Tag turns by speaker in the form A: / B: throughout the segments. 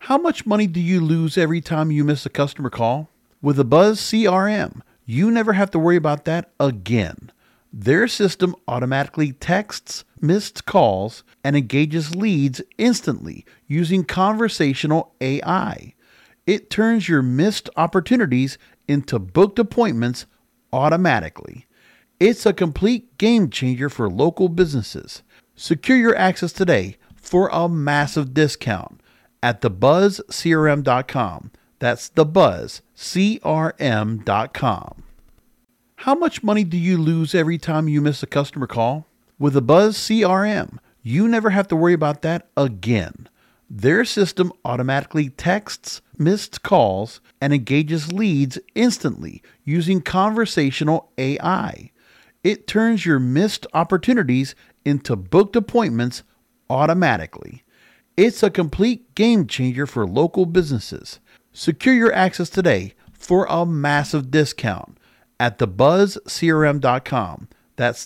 A: How much money do you lose every time you miss a customer call? With a Buzz CRM, you never have to worry about that again. Their system automatically texts missed calls and engages leads instantly using conversational AI. It turns your missed opportunities into booked appointments automatically. It's a complete game changer for local businesses. Secure your access today for a massive discount at thebuzzcrm.com. That's thebuzzcrm.com. How much money do you lose every time you miss a customer call? With a Buzz CRM, you never have to worry about that again. Their system automatically texts missed calls and engages leads instantly using conversational AI. It turns your missed opportunities into booked appointments automatically. It's a complete game changer for local businesses. Secure your access today for a massive discount at thebuzzcrm.com. That's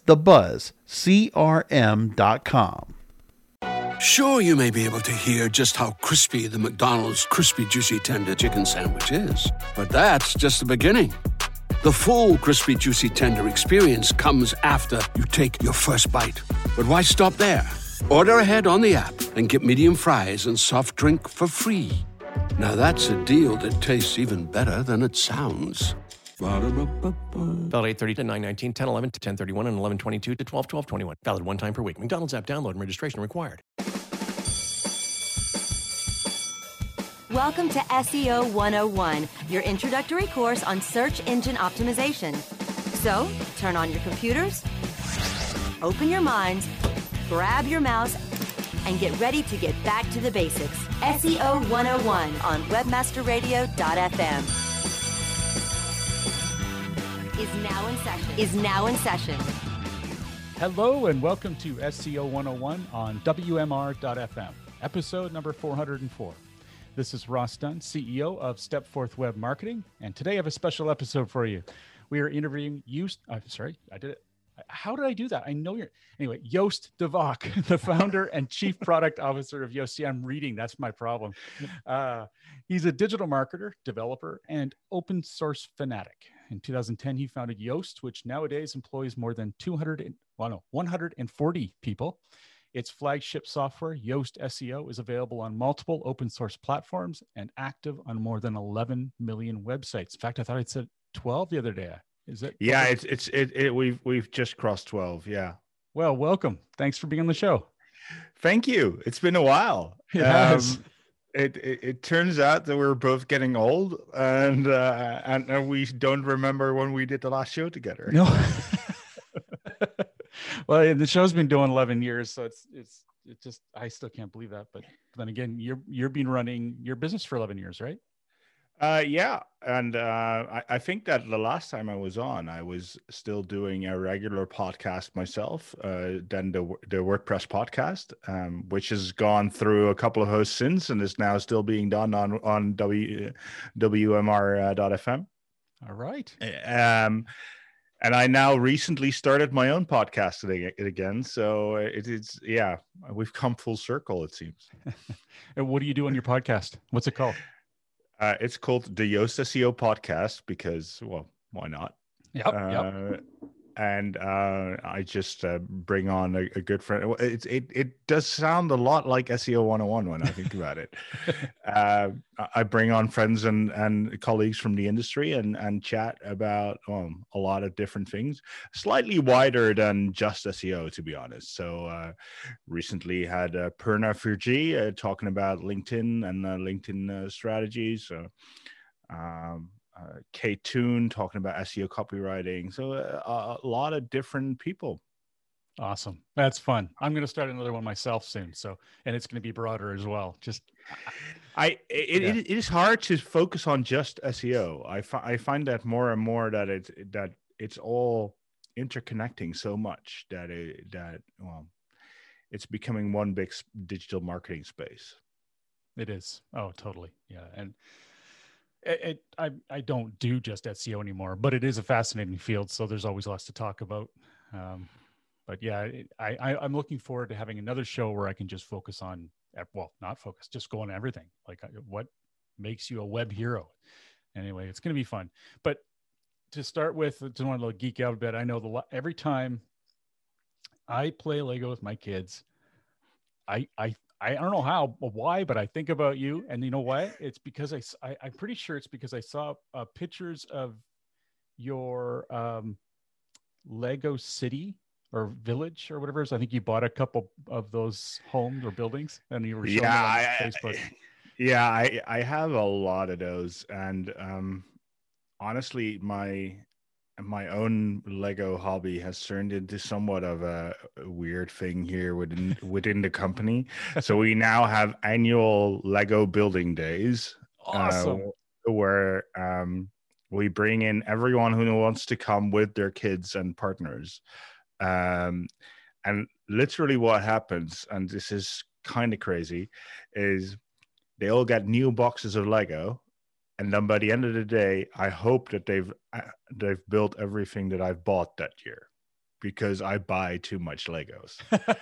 A: thebuzzcrm.com.
B: Sure, you may be able to hear just how crispy the McDonald's Crispy Juicy Tender Chicken Sandwich is, but that's just the beginning. The full Crispy Juicy Tender experience comes after you take your first bite. But why stop there? Order ahead on the app and get medium fries and soft drink for free. Now that's a deal that tastes even better than it sounds.
C: Ba-da-ba-ba-ba. Valid 8:30 to 9:19, 10:11 to 10:31, and 11:22 to 12:12:21. Valid one time per week. McDonald's app download and registration required.
D: Welcome to SEO 101, your introductory course on search engine optimization. So, turn on your computers, open your minds, grab your mouse, and get ready to get back to the basics. SEO 101 on webmasterradio.fm is now in session.
E: Hello and welcome to SEO 101 on WMR.fm, episode number 404. This is Ross Dunn, CEO of Stepforth Web Marketing, and today I have a special episode for you. We are interviewing How did I do that? I know anyway, Joost de Valk, the founder and chief product officer of Yoast. See, I'm reading, that's my problem. He's a digital marketer, developer, and open source fanatic. In 2010, he founded Yoast, which nowadays employs more than 140 people. Its flagship software, Yoast SEO, is available on multiple open source platforms and active on more than 11 million websites. In fact, I thought it said 12 the other day. Is it?
F: Yeah, we've just crossed 12. Yeah.
E: Well, welcome. Thanks for being on the show.
F: Thank you. It's been a while.
E: Yes.
F: It turns out that we're both getting old, and we don't remember when we did the last show together.
E: No. Well, the show's been doing 11 years, so it's just, I still can't believe that. But then again, you've been running your business for 11 years, right?
F: Yeah. And I think that the last time I was on, I was still doing a regular podcast myself, then the WordPress podcast, which has gone through a couple of hosts since and is now still being done on WMR.fm.
E: All right.
F: And I now recently started my own podcast again. So it's we've come full circle, it seems.
E: And what do you do on your podcast? What's it called?
F: It's called the Yoast SEO Podcast because, well, why not?
E: Yep.
F: And I just bring on a good friend. It does sound a lot like SEO 101 when I think about it. I bring on friends and colleagues from the industry and chat about a lot of different things, slightly wider than just SEO, to be honest. So recently had Purna Furji talking about LinkedIn and LinkedIn strategies. So Kate Toon talking about SEO copywriting. So a lot of different people.
E: Awesome. That's fun. I'm going to start another one myself soon. So, and it's going to be broader as well.
F: It is hard to focus on just SEO. I find that more and more that it's all interconnecting so much that it's becoming one big digital marketing space.
E: It is. Oh, totally. Yeah. And I don't do just SEO anymore, but it is a fascinating field. So there's always lots to talk about. But yeah, I'm looking forward to having another show where I can just focus on well, not focus, just go on everything. Like what makes you a web hero? Anyway, it's going to be fun. But to start with, just want to geek out a bit. I know every time I play Lego with my kids, I don't know why, but I think about you. And you know what? It's because I'm pretty sure it's because I saw pictures of your Lego city or village or whatever. So I think you bought a couple of those homes or buildings, and you were showing them on Facebook.
F: Yeah, I have a lot of those, and honestly, my own Lego hobby has turned into somewhat of a weird thing here within the company. So we now have annual Lego building days.
E: Awesome.
F: Where we bring in everyone who wants to come with their kids and partners. And literally what happens, and this is kind of crazy, is they all get new boxes of Lego. And then by the end of the day, I hope that they've built everything that I've bought that year, because I buy too much Legos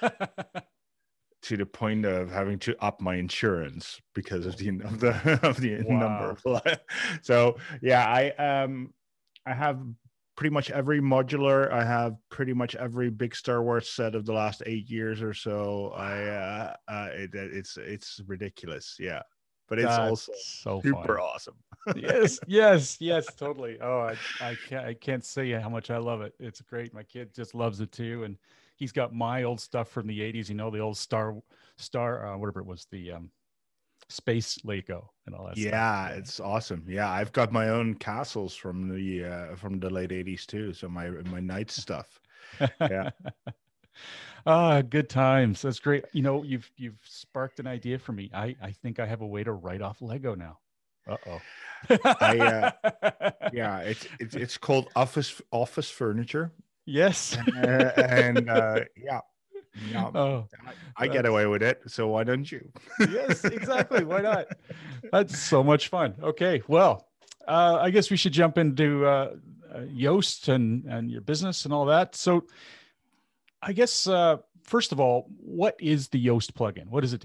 F: to the point of having to up my insurance because of the number. So yeah, I have pretty much every modular. I have pretty much every big Star Wars set of the last 8 years or so. It's ridiculous. Yeah. But it's also
E: so
F: super
E: fun.
F: Awesome.
E: yes, totally. Oh, I can't say how much I love it. It's great. My kid just loves it too, and he's got my old stuff from the 80s. You know, the old star, whatever it was, the space Lego and all that stuff.
F: Yeah, it's awesome. Yeah, I've got my own castles from the late 80s too. So my knight stuff. Yeah.
E: Good times. That's great. You know, you've sparked an idea for me. I think I have a way to write off Lego now.
F: Yeah, it's called office furniture.
E: Yes.
F: I get away with it, so why don't you?
E: Yes, exactly. Why not? That's so much fun. Okay, well, I guess we should jump into Yoast and your business and all that. So I guess, first of all, what is the Yoast plugin? What does it do?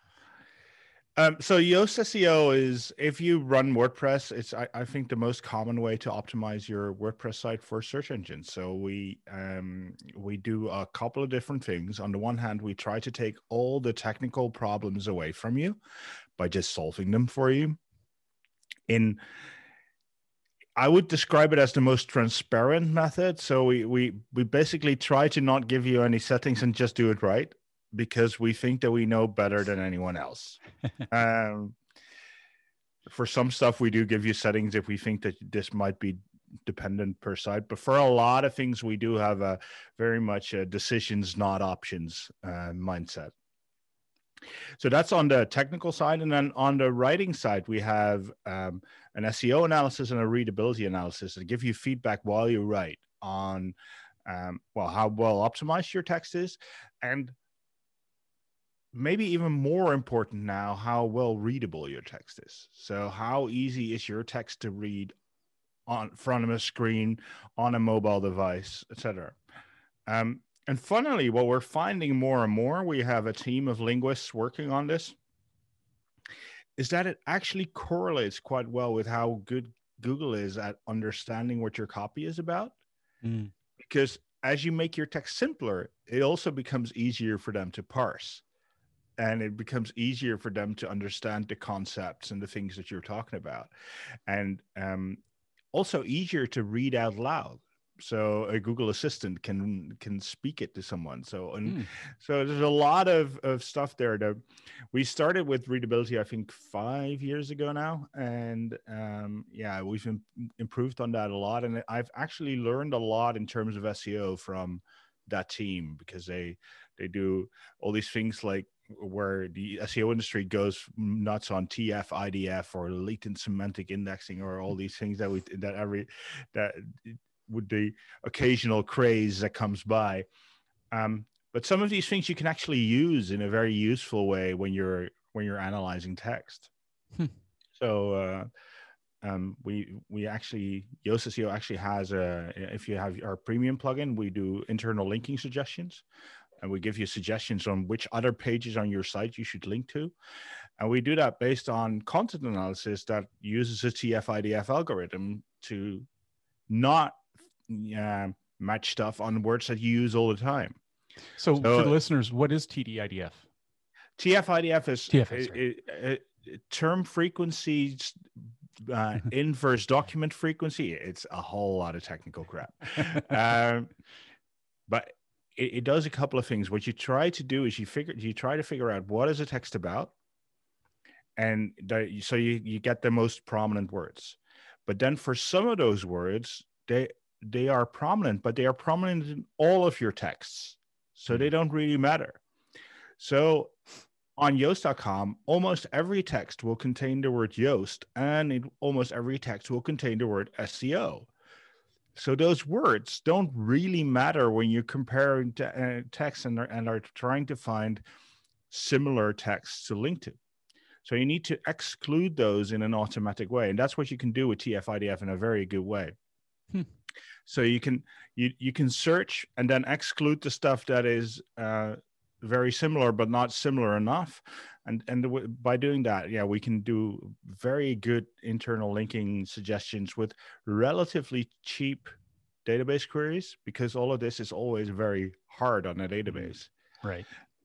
F: So Yoast SEO is, if you run WordPress, it's I think the most common way to optimize your WordPress site for search engines. So we do a couple of different things. On the one hand, we try to take all the technical problems away from you by just solving them for you. I would describe it as the most transparent method. So we basically try to not give you any settings and just do it right, because we think that we know better than anyone else. For some stuff, we do give you settings if we think that this might be dependent per site. But for a lot of things, we do have a very much a decisions, not options mindset. So that's on the technical side. And then on the writing side, we have an SEO analysis and a readability analysis to give you feedback while you write on how well optimized your text is, and maybe even more important now, how well readable your text is. So how easy is your text to read on front of a screen, on a mobile device, etc. And funnily, what we're finding more and more, we have a team of linguists working on this, is that it actually correlates quite well with how good Google is at understanding what your copy is about. Because as you make your text simpler, it also becomes easier for them to parse. And it becomes easier for them to understand the concepts and the things that you're talking about. And also easier to read out loud. So a Google Assistant can speak it to someone. So so there's a lot of stuff there. We started with readability, I think, 5 years ago now, and we've improved on that a lot. And I've actually learned a lot in terms of SEO from that team, because they do all these things like where the SEO industry goes nuts on TF, IDF, or latent semantic indexing, or all these things that with the occasional craze that comes by. But some of these things you can actually use in a very useful way when you're analyzing text. So we actually, Yoast SEO actually has if you have our premium plugin, we do internal linking suggestions. and we give you suggestions on which other pages on your site you should link to. And we do that based on content analysis that uses a TF-IDF algorithm to not match stuff on words that you use all the time.
E: So for the listeners, what is TD-IDF?
F: TF-IDF is
E: TF,
F: term frequency, inverse document frequency. It's a whole lot of technical crap. But it does a couple of things. What you try to do is you try to figure out what is a text about, and so you get the most prominent words. But then for some of those words, they are prominent, but they are prominent in all of your texts, so they don't really matter. So on Yoast.com, almost every text will contain the word Yoast, and almost every text will contain the word SEO. So those words don't really matter when you're comparing text and are trying to find similar texts to link to. So you need to exclude those in an automatic way. And that's what you can do with TF-IDF in a very good way. So you can search and then exclude the stuff that is very similar, but not similar enough. And by doing that, yeah, we can do very good internal linking suggestions with relatively cheap database queries, because all of this is always very hard on a database.
E: Right.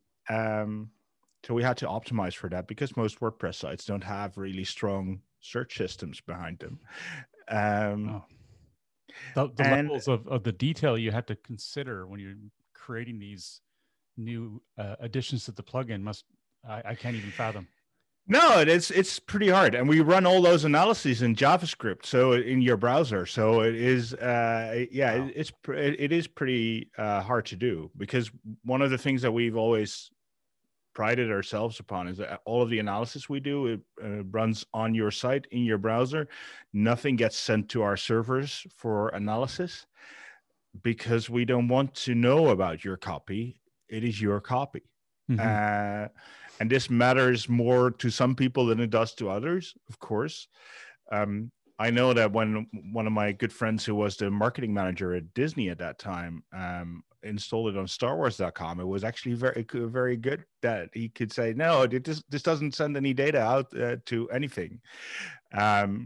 F: So we had to optimize for that, because most WordPress sites don't have really strong search systems behind them.
E: The levels of the detail you have to consider when you're creating these new additions to the plugin I can't even fathom.
F: No, it's pretty hard, and we run all those analyses in JavaScript, so in your browser. So it is, wow. It is pretty hard to do, because one of the things that we've always prided ourselves upon is that all of the analysis we do, it runs on your site in your browser. Nothing gets sent to our servers for analysis, because we don't want to know about your copy. It is your copy. Mm-hmm. And this matters more to some people than it does to others, of course. I know that when one of my good friends who was the marketing manager at Disney at that time installed it on StarWars.com, it was actually very, very good that he could say, no, this doesn't send any data out to anything. And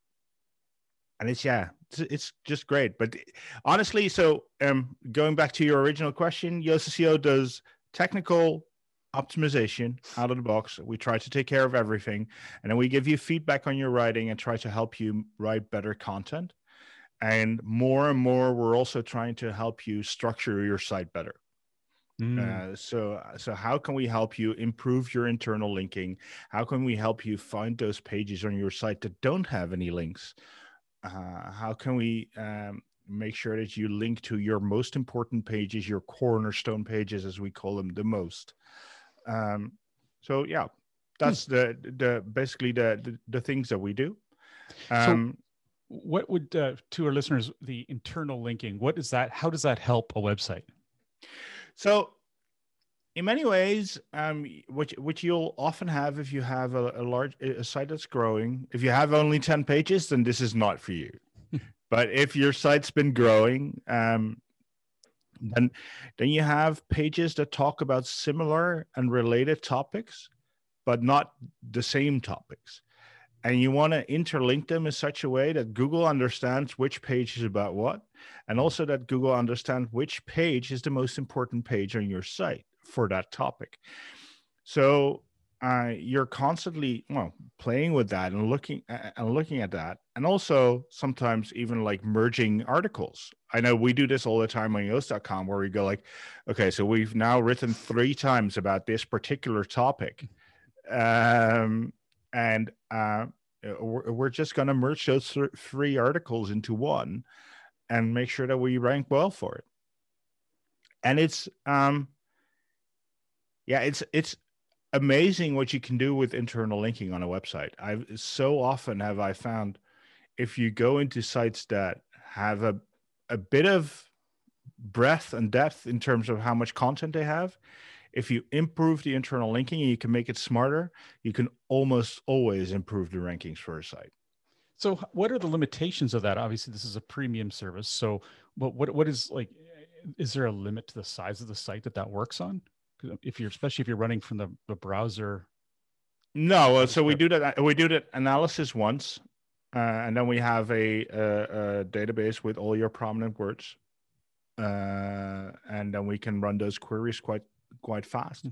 F: it's just great. But honestly, so going back to your original question, Yoast SEO does technical optimization out of the box. We try to take care of everything, and then we give you feedback on your writing and try to help you write better content. And more, we're also trying to help you structure your site better. So how can we help you improve your internal linking? How can we help you find those pages on your site that don't have any links? How can we make sure that you link to your most important pages, your cornerstone pages, as we call them, the most? So yeah, that's the basically the things that we do.
E: So what would to our listeners, the internal linking, what is that? How does that help a website?
F: So in many ways, which you'll often have if you have a site that's growing. If you have only 10 pages, then this is not for you. But if your site's been growing, then you have pages that talk about similar and related topics, but not the same topics. And you want to interlink them in such a way that Google understands which page is about what, and also that Google understands which page is the most important page on your site for that topic. So you're constantly playing with that and looking at that, and also sometimes even like merging articles. I know we do this all the time on Yoast.com, where we go like, okay, so we've now written 3 times about this particular topic, and we're just going to merge those 3 articles into one and make sure that we rank well for it. And it's amazing what you can do with internal linking on a website. So often have I found, if you go into sites that have a bit of breadth and depth in terms of how much content they have, if you improve the internal linking and you can make it smarter, you can almost always improve the rankings for a site.
E: So what are the limitations of that? Obviously, this is a premium service. So what is, like, is there a limit to the size of the site that works on? Especially if you're running from the browser.
F: No, so we do that analysis once, and then we have a database with all your prominent words, and then we can run those queries quite fast.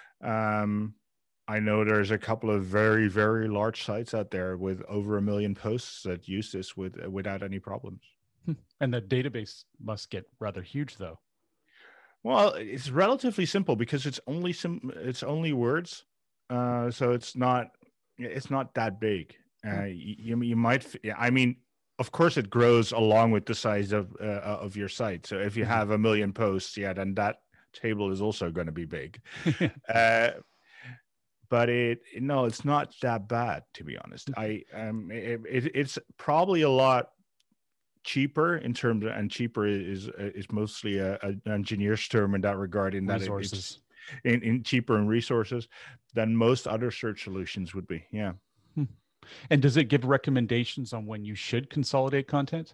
F: I know there's a couple of very, very large sites out there with over 1 million posts that use this without any problems.
E: And the database must get rather huge, though.
F: Well, it's relatively simple because it's only words, so it's not that big. You might, I mean, of course, it grows along with the size of your site. So if you have 1 million posts, then that table is also going to be big. But it's not that bad, to be honest. It's probably a lot cheaper in terms of, and cheaper is mostly an engineer's term in that regard, in that
E: resources.
F: It's in cheaper in resources than most other search solutions would be. Yeah.
E: And does it give recommendations on when you should consolidate content?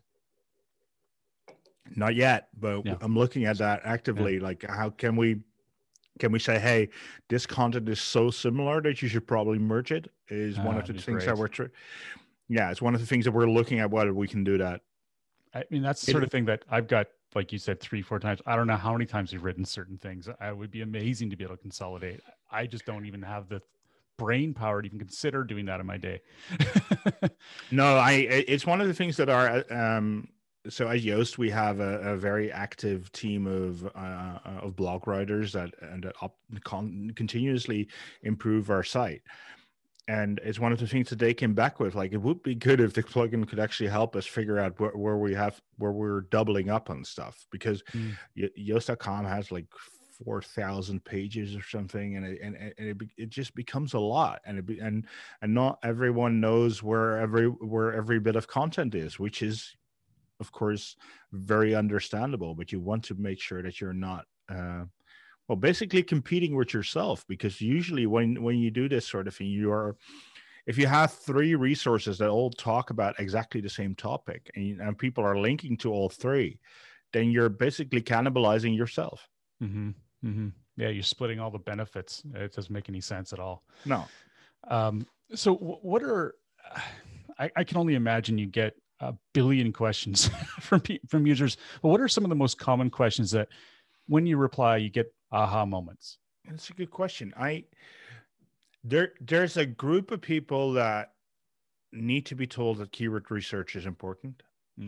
F: Not yet, but I'm looking at that actively. Yeah. Like, how can we say, hey, this content is so similar that you should probably merge it? Is one of the things that it's one of the things that we're looking at, whether we can do that.
E: I mean, that's the sort of thing that I've got, like you said, 3-4 times. I don't know how many times you've written certain things. It would be amazing to be able to consolidate. I just don't even have the brain power to even consider doing that in my day.
F: No, it's one of the things that are, so at Yoast, we have a very active team of blog writers that continuously improve our site. And it's one of the things that they came back with. Like, it would be good if the plugin could actually help us figure out where we're doubling up on stuff, because Yoast.com has like 4,000 pages or something, and it just becomes a lot, and not everyone knows where every bit of content is, which is, of course, very understandable. But you want to make sure that you're not basically competing with yourself, because usually when you do this sort of thing, if you have 3 resources that all talk about exactly the same topic, and people are linking to all 3, then you're basically cannibalizing yourself.
E: Mm-hmm. Mm-hmm. Yeah, you're splitting all the benefits. It doesn't make any sense at all.
F: No.
E: So what are, I can only imagine you get a billion questions from users, but what are some of the most common questions that when you reply, you get aha moments?
F: That's a good question. There's a group of people that need to be told that keyword research is important.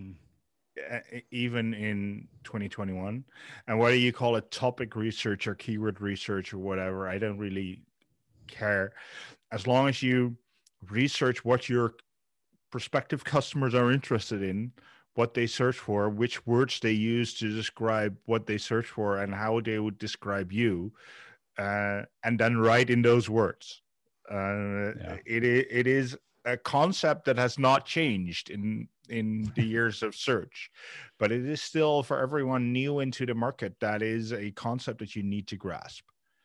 F: Even in 2021, and whether you call it topic research or keyword research or whatever, I don't really care, as long as you research what your prospective customers are interested in, what they search for, which words they use to describe what they search for, and how they would describe you, and then write in those words. It is a concept that has not changed in the years of search, but it is still, for everyone new into the market, that is a concept that you need to grasp.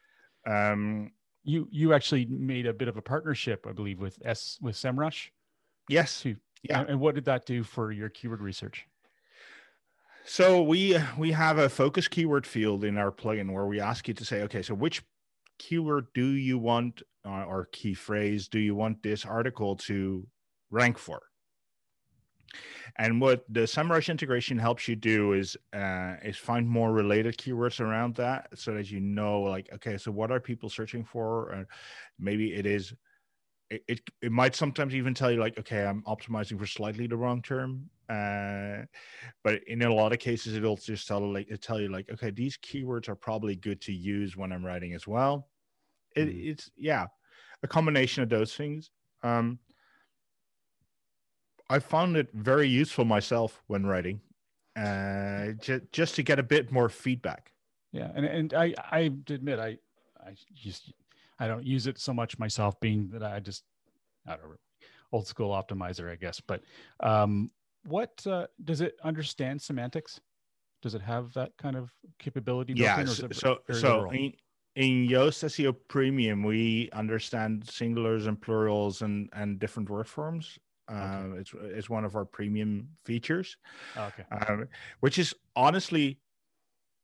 E: You actually made a bit of a partnership, I believe, with SEMrush.
F: Yes.
E: Yeah. And what did that do for your keyword research?
F: So we have a focus keyword field in our plugin where we ask you to say, okay, so which keyword do you want, or key phrase do you want this article to rank for? And what the SEMrush integration helps you do is find more related keywords around that, so that you know, like, okay, so what are people searching for? Maybe it might sometimes even tell you, like, okay, I'm optimizing for slightly the wrong term. But in a lot of cases, it'll just tell you, like, okay, these keywords are probably good to use when I'm writing as well. It's a combination of those things. I found it very useful myself when writing, just to get a bit more feedback.
E: Yeah, and I admit I don't use it so much myself, being that I don't know, old school optimizer, I guess. But what does it understand semantics? Does it have that kind of capability?
F: Yeah. In Yoast SEO Premium, we understand singulars and plurals and different word forms. Okay. It's one of our premium features.
E: Okay.
F: Which is honestly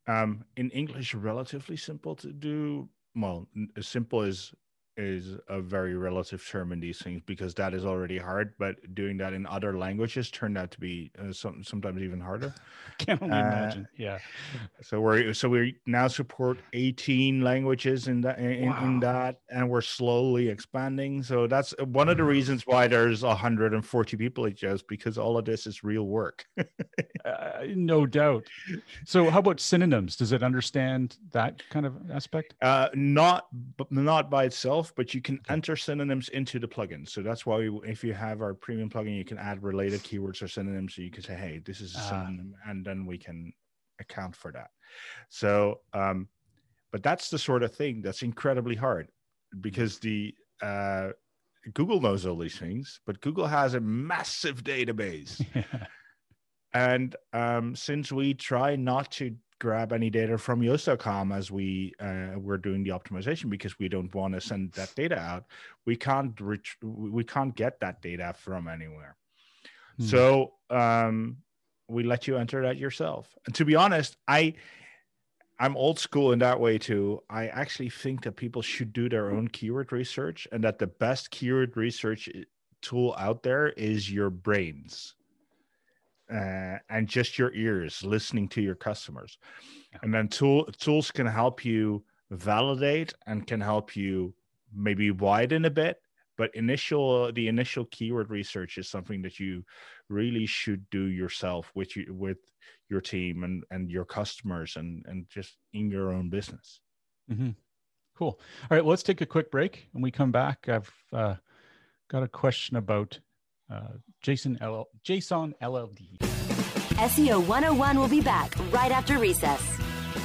F: In English, relatively simple to do. Well, simple is a very relative term in these things because that is already hard. But doing that in other languages turned out to be sometimes even harder.
E: Can only imagine. Yeah.
F: So we now support 18 languages in that, and we're slowly expanding. So that's one of the reasons why there's 140 people at Yoast, because all of this is real work.
E: No doubt. So how about synonyms? Does it understand that kind of aspect?
F: Not by itself, but you can enter synonyms into the plugin. So that's why if you have our premium plugin, you can add related keywords or synonyms. So you can say, hey, this is a synonym, and then we can account for that. So, but that's the sort of thing that's incredibly hard, because the Google knows all these things, but Google has a massive database. And since we try not to grab any data from Yoast.com as we're doing the optimization, because we don't want to send that data out, we can't get that data from anywhere. So we let you enter that yourself. And to be honest, I'm old school in that way too. I actually think that people should do their own keyword research, and that the best keyword research tool out there is your brains. And just your ears listening to your customers. And then tools can help you validate and can help you maybe widen a bit, but the initial keyword research is something that you really should do yourself with your team and your customers and just in your own business.
E: Mm-hmm. Cool. All right, well, let's take a quick break. When we come back, I've got a question about JSON LLD.
D: SEO 101 will be back right after recess.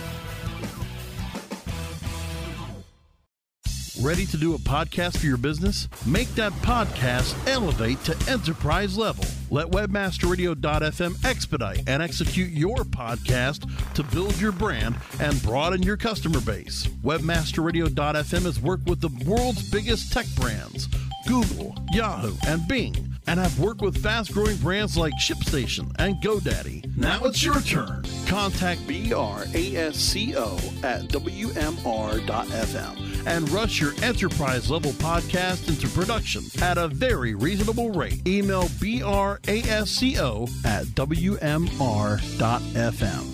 A: Ready to do a podcast for your business? Make that podcast elevate to enterprise level. Let webmasterradio.fm expedite and execute your podcast to build your brand and broaden your customer base. Webmasterradio.fm has worked with the world's biggest tech brands, Google, Yahoo, and Bing, and have worked with fast-growing brands like ShipStation and GoDaddy. Now it's your turn. Contact BRASCO at WMR.fm and rush your enterprise-level podcast into production at a very reasonable rate. Email BRASCO at WMR.fm.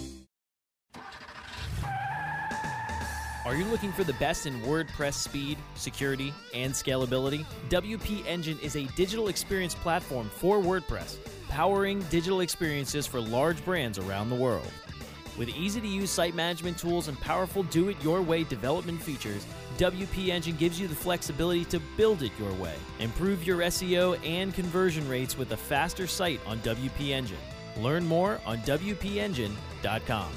G: Are you looking for the best in WordPress speed, security, and scalability? WP Engine is a digital experience platform for WordPress, powering digital experiences for large brands around the world. With easy-to-use site management tools and powerful do-it-your-way development features, WP Engine gives you the flexibility to build it your way. Improve your SEO and conversion rates with a faster site on WP Engine. Learn more on WPEngine.com.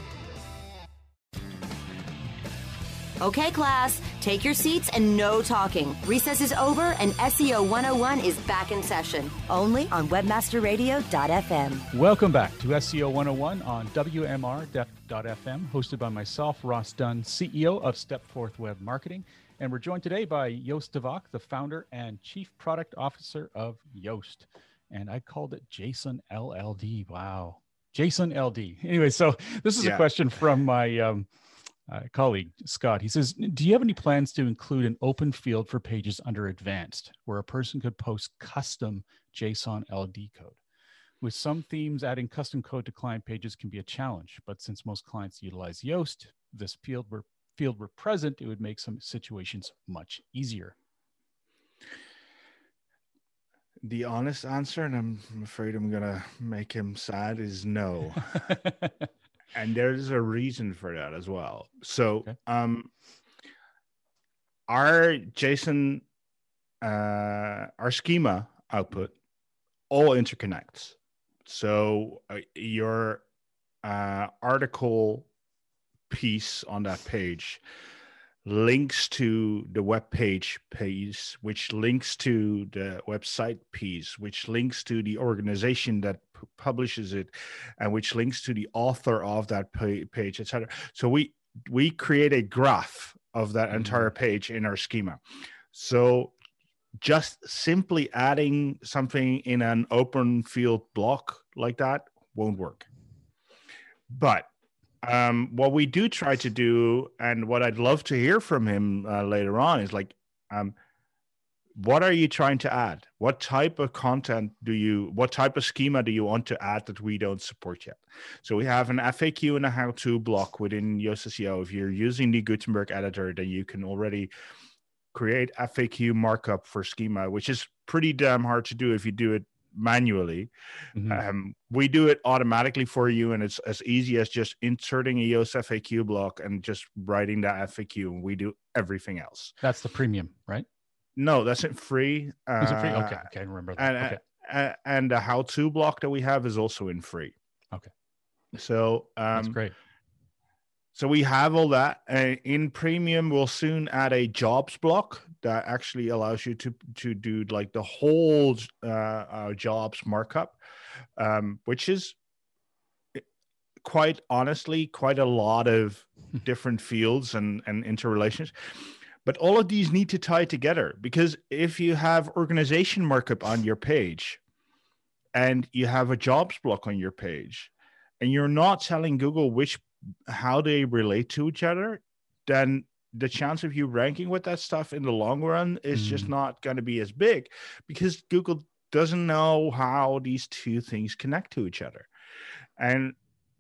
D: Okay, class, take your seats and no talking. Recess is over and SEO 101 is back in session, only on webmasterradio.fm.
E: Welcome back to SEO 101 on WMR.fm, hosted by myself, Ross Dunn, CEO of Stepforth Web Marketing. And we're joined today by Joost de Valk, the founder and chief product officer of Yoast. And I called it JSON LLD. Wow. JSON LD. Anyway, so this is a question from my colleague, Scott. He says, do you have any plans to include an open field for pages under advanced, where a person could post custom JSON LD code? With some themes, adding custom code to client pages can be a challenge, but since most clients utilize Yoast, this field were present, it would make some situations much easier.
F: The honest answer, and I'm afraid I'm going to make him sad, is no. And there's a reason for that as well. So our JSON, our schema output all interconnects. So your article piece on that page links to the web page piece, which links to the website piece, which links to the organization that publishes it, and which links to the author of that page, etc. So we create a graph of that entire page in our schema. So just simply adding something in an open field block like that won't work. But What we do try to do, and what I'd love to hear from him later on, is like, what are you trying to add? What type of content what type of schema do you want to add that we don't support yet? So we have an FAQ and a how-to block within Yoast SEO. If you're using the Gutenberg editor, then you can already create FAQ markup for schema, which is pretty damn hard to do if you do it manually. We do it automatically for you, and it's as easy as just inserting a Yoast FAQ block and just writing that FAQ, and we do everything else.
E: That's the premium, right?
F: No, that's not free.
E: Is it free? Okay, I remember that.
F: And the how-to block that we have is also in free.
E: Okay.
F: So
E: that's great.
F: So we have all that. In premium, we'll soon add a jobs block that actually allows you to do like the whole jobs markup, which is quite honestly quite a lot of different fields and interrelations. But all of these need to tie together, because if you have organization markup on your page and you have a jobs block on your page and you're not telling Google how they relate to each other, then the chance of you ranking with that stuff in the long run is just not going to be as big, because Google doesn't know how these two things connect to each other. And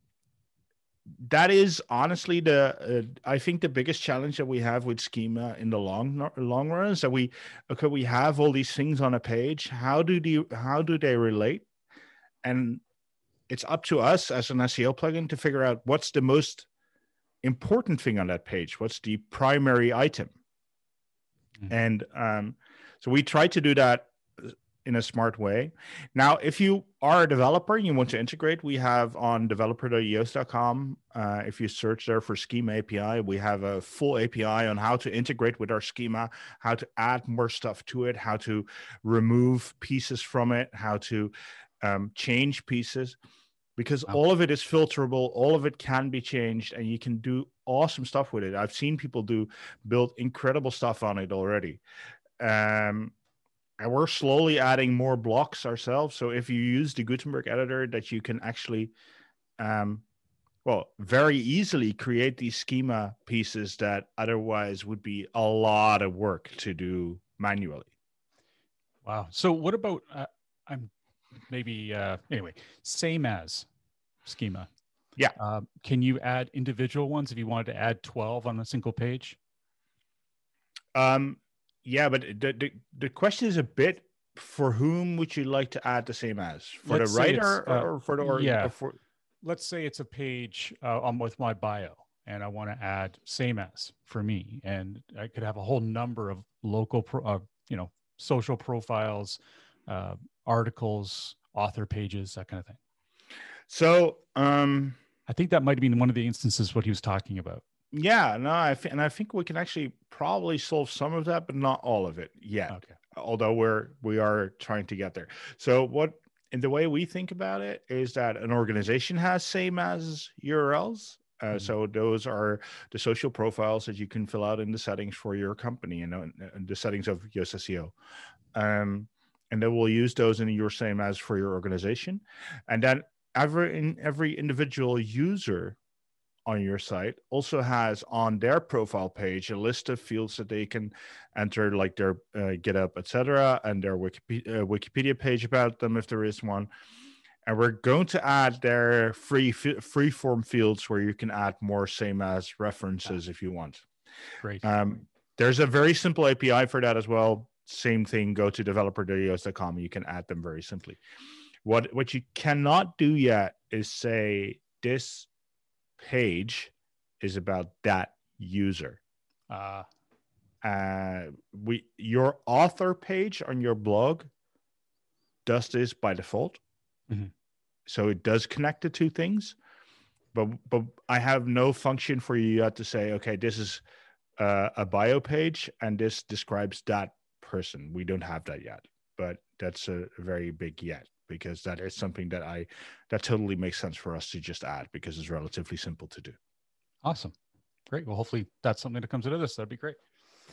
F: that is honestly I think the biggest challenge that we have with schema in the long run is that we have all these things on a page. How do they relate? And it's up to us as an SEO plugin to figure out what's the most important thing on that page. What's the primary item? And so we try to do that in a smart way. Now, if you are a developer and you want to integrate, we have on developer.yoast.com, if you search there for schema API, we have a full API on how to integrate with our schema, how to add more stuff to it, how to remove pieces from it, how to change pieces, because all of it is filterable, all of it can be changed, and you can do awesome stuff with it. I've seen people build incredible stuff on it already. And we're slowly adding more blocks ourselves. So if you use the Gutenberg editor, that you can actually, very easily create these schema pieces that otherwise would be a lot of work to do manually.
E: Wow. So what about, same as schema?
F: Yeah.
E: Can you add individual ones if you wanted to add 12 on a single page?
F: Yeah, but the question is a bit, for whom would you like to add the same as? For the writer or for the...
E: Let's say it's a page with my bio, and I want to add same as for me. And I could have a whole number of local, social profiles, articles, author pages, that kind of thing.
F: So
E: I think that might have been one of the instances what he was talking about.
F: Yeah, no, I think we can actually probably solve some of that, but not all of it yet.
E: Okay.
F: Although we are trying to get there. So the way we think about it is that an organization has same as URLs. So those are the social profiles that you can fill out in the settings for your company, and the settings of Yoast SEO. And then we'll use those in your same as for your organization. And then every individual user on your site also has on their profile page a list of fields that they can enter, like their GitHub, etc., and their Wikipedia page about them if there is one. And we're going to add their free form fields where you can add more same as references if you want.
E: Great.
F: There's a very simple API for that as well. Same thing. Go to developer.yoast.com. You can add them very simply. What you cannot do yet is say this page is about that user. Your author page on your blog does this by default. So it does connect the two things, but I have no function for you yet to say, okay, this is a bio page and this describes that person. We don't have that yet, but that's a very big yet, because that is something that totally makes sense for us to just add, because it's relatively simple to do.
E: Awesome. Great. Well, hopefully that's something that comes out of this. That'd be great.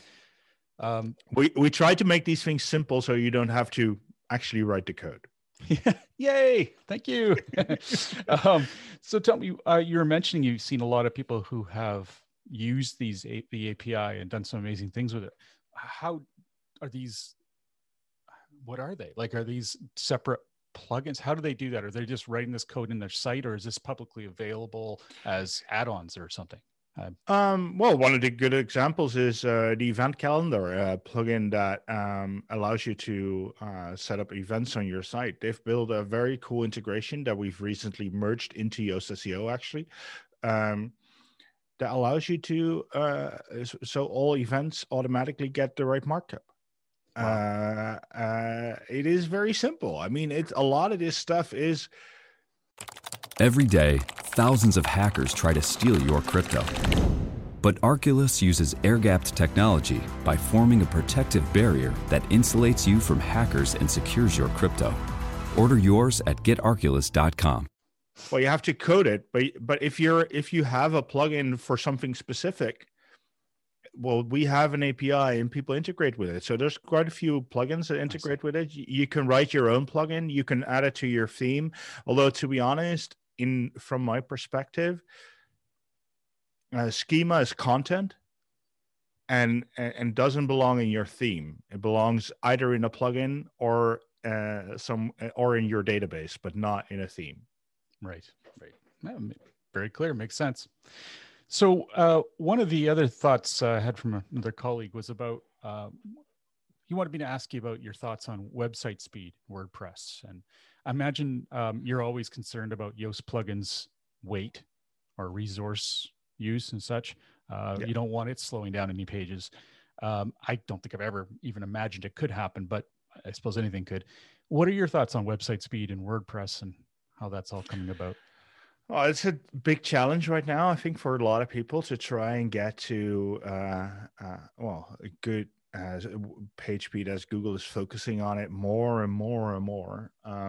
F: We try to make these things simple so you don't have to actually write the code.
E: Yay! Thank you. So tell me, you were mentioning you've seen a lot of people who have used the API and done some amazing things with it. How are these? What are they? Like, are these separate plugins? How do they do that? Are they just writing this code in their site, or is this publicly available as add-ons or something?
F: Well, one of the good examples is the event calendar plugin that allows you to set up events on your site. They've built a very cool integration that we've recently merged into Yoast SEO, actually, that allows you to, so all events automatically get the right markup. Wow. It is very simple. I mean, it's a lot of this stuff is.
H: Every day, thousands of hackers try to steal your crypto. But Arculus uses air-gapped technology by forming a protective barrier that insulates you from hackers and secures your crypto. Order yours at getarculus.com.
F: Well, you have to code it, but if you have a plugin for something specific, well, we have an API and people integrate with it. So there's quite a few plugins that integrate with it. You can write your own plugin. You can add it to your theme. Although, to be honest, from my perspective, schema is content and doesn't belong in your theme. It belongs either in a plugin or in your database, but not in a theme.
E: Right. Very clear. Makes sense. So one of the other thoughts I had from another colleague was about, he wanted me to ask you about your thoughts on website speed, WordPress. And I imagine you're always concerned about Yoast plugins weight or resource use and such. You don't want it slowing down any pages. I don't think I've ever even imagined it could happen, but I suppose anything could. What are your thoughts on website speed and WordPress and how that's all coming about?
F: Well, it's a big challenge right now, I think, for a lot of people to try and get to a good page speed as Google is focusing on it more and more and more.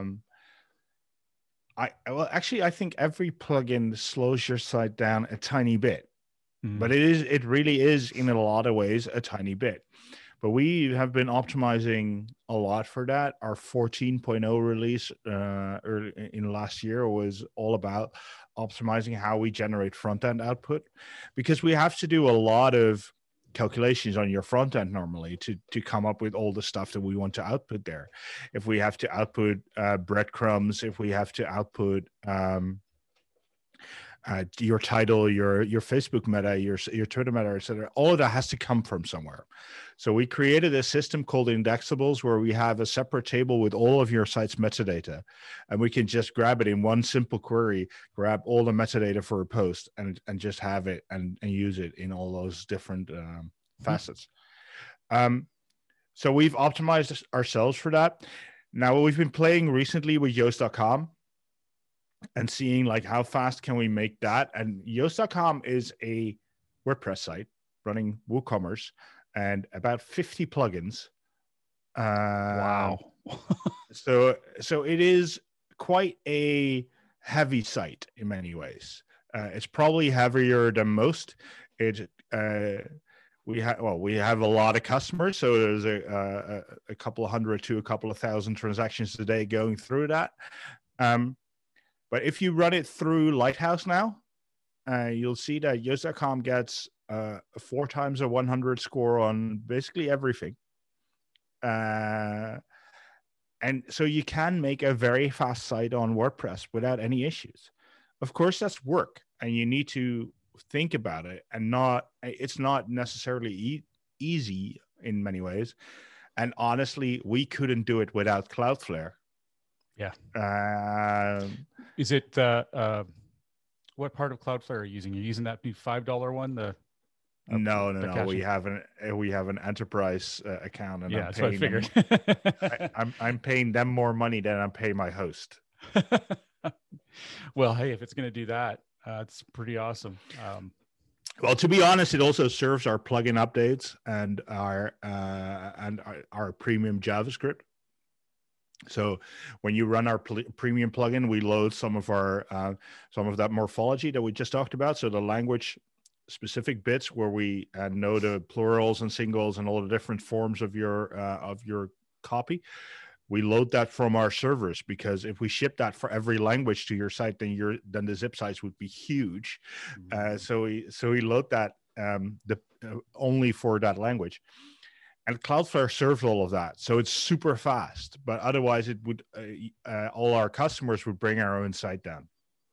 F: I think every plugin slows your site down a tiny bit, but it really is in a lot of ways a tiny bit. But we have been optimizing a lot for that. Our 14.0 release early in last year was all about optimizing how we generate front-end output, because we have to do a lot of calculations on your front end normally to come up with all the stuff that we want to output there. If we have to output breadcrumbs, if we have to output your title, your Facebook meta, your Twitter meta, etc. All of that has to come from somewhere. So we created a system called Indexables, where we have a separate table with all of your site's metadata, and we can just grab it in one simple query, grab all the metadata for a post, and just have it and use it in all those different facets. So we've optimized ourselves for that. Now we've been playing recently with Yoast.com and seeing like how fast can we make that. And Yoast.com is a WordPress site running WooCommerce and about 50 plugins.
E: Wow.
F: So it is quite a heavy site in many ways. It's probably heavier than most. We have a lot of customers, so there's a couple of hundred to a couple of thousand transactions a day going through that. But if you run it through Lighthouse now, you'll see that Yoast.com gets 4 times a 100 score on basically everything. And so you can make a very fast site on WordPress without any issues. Of course, that's work, and you need to think about it, and it's not necessarily easy in many ways. And honestly, we couldn't do it without Cloudflare.
E: Yeah. Is it what part of Cloudflare are you using? You're using that new $5 one?
F: No. We have an enterprise account, and
E: yeah, that's what I figured.
F: I'm paying them more money than I'm paying my host.
E: Well, hey, if it's going to do that, it's pretty awesome.
F: Well, to be honest, it also serves our plugin updates and our premium JavaScript. So when you run our premium plugin, we load some of that morphology that we just talked about. So the language specific bits where we know the plurals and singles and all the different forms of your copy. we load that from our servers, because if we ship that for every language to your site, then the zip size would be huge. So we load that only for that language. And Cloudflare serves all of that, so it's super fast. But otherwise, it would all our customers would bring our own site down.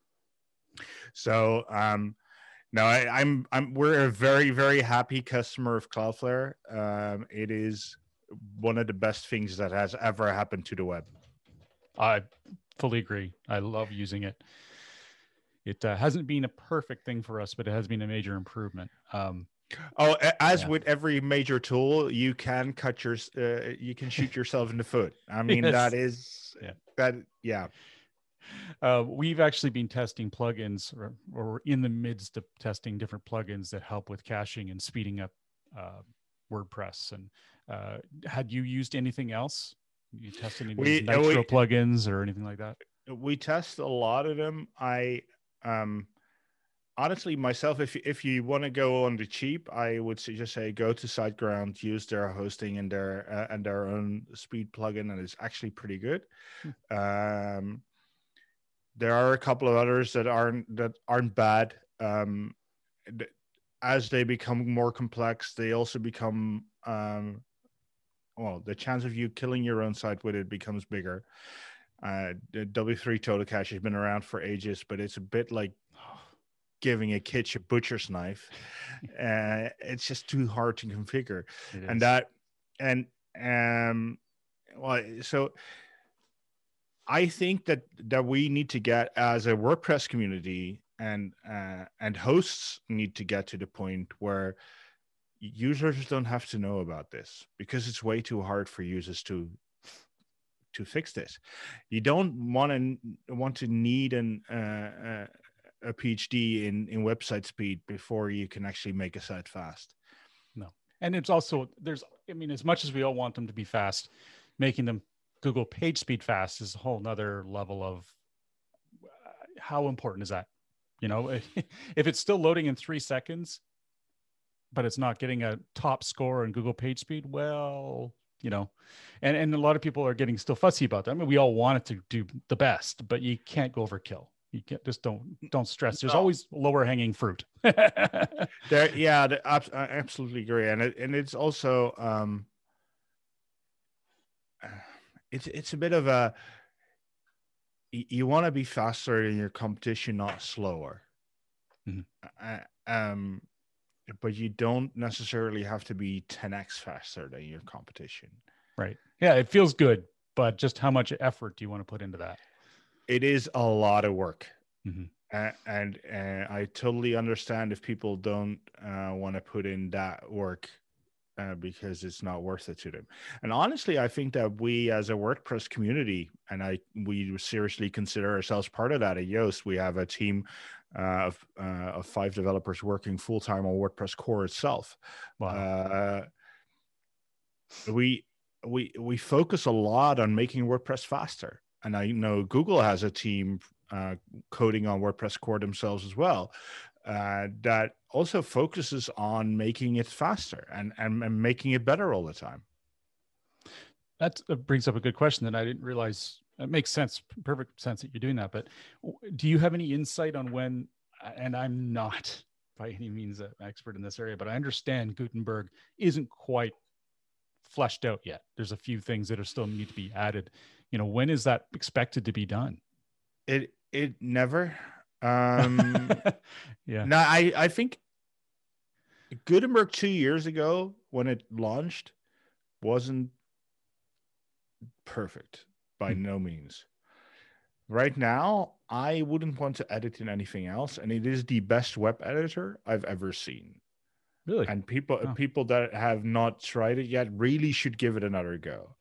F: So no, we're a very, very happy customer of Cloudflare. It is one of the best things that has ever happened to the web.
E: I fully agree. I love using it. It hasn't been a perfect thing for us, but it has been a major improvement.
F: As with every major tool, you can you can shoot yourself in the foot. I mean,
E: Yes.
F: Yeah.
E: We've actually been testing plugins, or we're in the midst of testing different plugins that help with caching and speeding up WordPress. And had you used anything else? You tested any of these Nitro plugins or anything like that?
F: We test a lot of them. Honestly, myself, if you want to go on the cheap, I would just say go to SiteGround, use their hosting and their own speed plugin, and it's actually pretty good. There are a couple of others that aren't bad. As they become more complex, they also become the chance of you killing your own site with it becomes bigger. The W3 Total Cache has been around for ages, but it's a bit like giving a kid a butcher's knife. It's just too hard to configure. So I think that we need to get, as a WordPress community, and hosts need to get to the point where users don't have to know about this, because it's way too hard for users to fix this. You don't want to need a PhD in website speed before you can actually make a site fast.
E: No. And it's also, as much as we all want them to be fast, making them Google page speed fast is a whole nother level of how important is that? If it's still loading in 3 seconds, but it's not getting a top score on Google page speed, well, and a lot of people are getting still fussy about that. I mean, we all want it to do the best, but you can't go overkill. You can't, just don't stress. There's always lower hanging fruit.
F: I absolutely agree. And it's also, it's a bit of a, you want to be faster than your competition, not slower.
E: Mm-hmm.
F: But you don't necessarily have to be 10x faster than your competition.
E: Right. Yeah, it feels good, but just how much effort do you want to put into that?
F: It is a lot of work.
E: Mm-hmm.
F: And I totally understand if people don't want to put in that work because it's not worth it to them. And honestly, I think that we, as a WordPress community, and we seriously consider ourselves part of that at Yoast. We have a team of 5 developers working full-time on WordPress core itself.
E: Wow.
F: We focus a lot on making WordPress faster. And I know Google has a team coding on WordPress core themselves as well, that also focuses on making it faster and making it better all the time.
E: That brings up a good question that I didn't realize. It makes sense, perfect sense that you're doing that. But do you have any insight on when, and I'm not by any means an expert in this area, but I understand Gutenberg isn't quite fleshed out yet. There's a few things that are still need to be added. When is that expected to be done?
F: It never.
E: Yeah.
F: No, I think Gutenberg 2 years ago, when it launched, wasn't perfect by no means. Right now, I wouldn't want to edit in anything else, and it is the best web editor I've ever seen.
E: Really?
F: And people that have not tried it yet really should give it another go.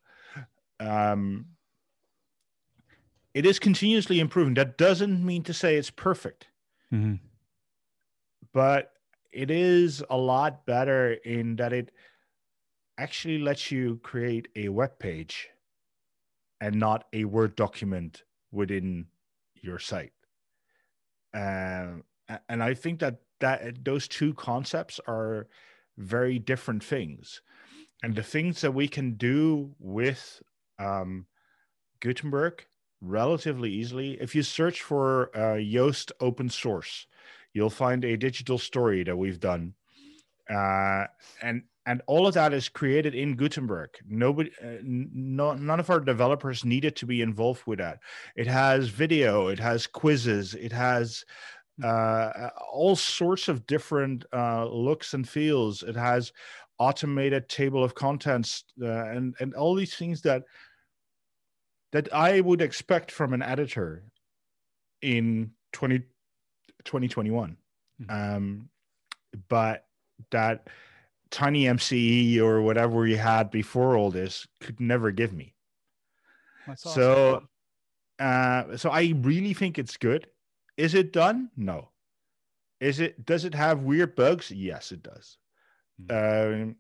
F: It is continuously improving. That doesn't mean to say it's perfect.
E: Mm-hmm.
F: But it is a lot better in that it actually lets you create a web page and not a Word document within your site. And I think that those two concepts are very different things. And the things that we can do with Gutenberg relatively easily. If you search for Yoast open source, you'll find a digital story that we've done. And all of that is created in Gutenberg. None of our developers needed to be involved with that. It has video, it has quizzes, it has all sorts of different looks and feels. It has automated table of contents and all these things that I would expect from an editor in 2021. But that tiny MCE or whatever we had before all this could never give me.
E: That's awesome.
F: So I really think it's good. Is it done? No. Does it have weird bugs? Yes, it does. And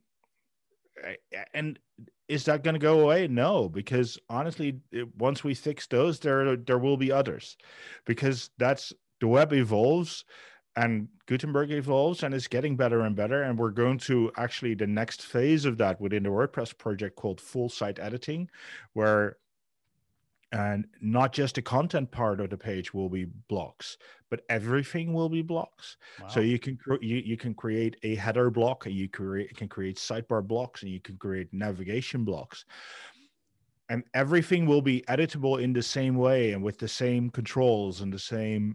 F: is that going to go away? No, because honestly, once we fix those, there will be others, because the web evolves and Gutenberg evolves and is getting better and better. And we're going to actually the next phase of that within the WordPress project called full site editing, where and not just the content part of the page will be blocks, but everything will be blocks. Wow. So you can create a header block, and you can create sidebar blocks, and you can create navigation blocks, and everything will be editable in the same way and with the same controls and the same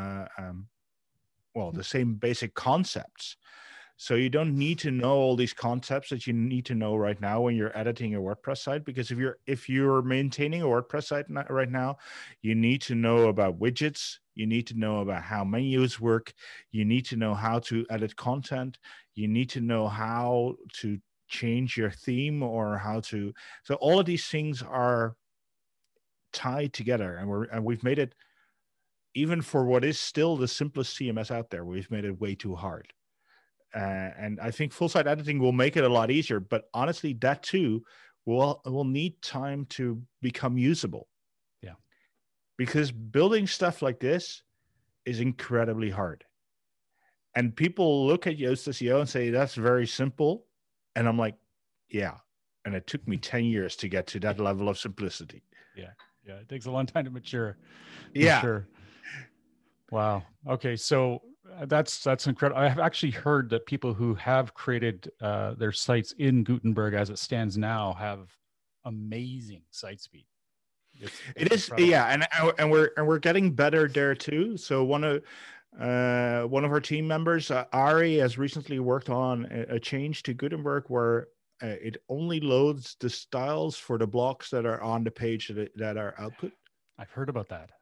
F: the same basic concepts. So you don't need to know all these concepts that you need to know right now when you're editing a WordPress site, because if you're maintaining a WordPress site right now, you need to know about widgets, you need to know about how menus work, you need to know how to edit content, you need to know how to change your theme so all of these things are tied together, and we've made it, even for what is still the simplest CMS out there, we've made it way too hard. And I think full site editing will make it a lot easier, but honestly, that too will need time to become usable.
E: Yeah,
F: because building stuff like this is incredibly hard, and people look at Yoast SEO and say that's very simple, and I'm like, yeah, and it took me 10 years to get to that level of simplicity.
E: Yeah, it takes a long time to mature.
F: Yeah,
E: sure. Wow. Okay, so that's incredible. I have actually heard that people who have created their sites in Gutenberg as it stands now have amazing site speed.
F: It is, yeah, and we're getting better there too. So one of our team members, Ari, has recently worked on a change to Gutenberg where it only loads the styles for the blocks that are on the page that are output.
E: I've heard about that.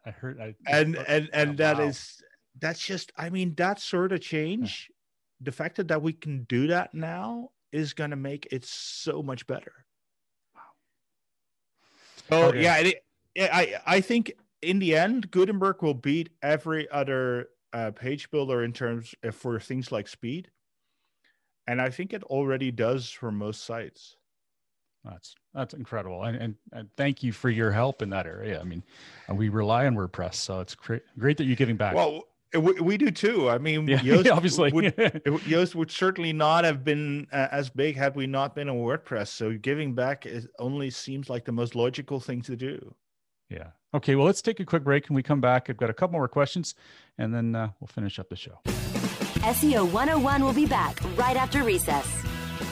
F: That's just, I mean, that sort of change, the fact that we can do that now is going to make it so much better.
E: Wow.
F: So okay. I think in the end, Gutenberg will beat every other page builder in terms for things like speed. And I think it already does for most sites.
E: That's incredible. And thank you for your help in that area. I mean, we rely on WordPress, so it's great that you're giving back.
F: Well, we do too. I mean, Yoast, obviously, Yoast would certainly not have been as big had we not been on WordPress. So giving back only seems like the most logical thing to do.
E: Yeah. Okay. Well, let's take a quick break, and we come back. I've got a couple more questions, and then we'll finish up the show.
D: SEO 101 will be back right after recess.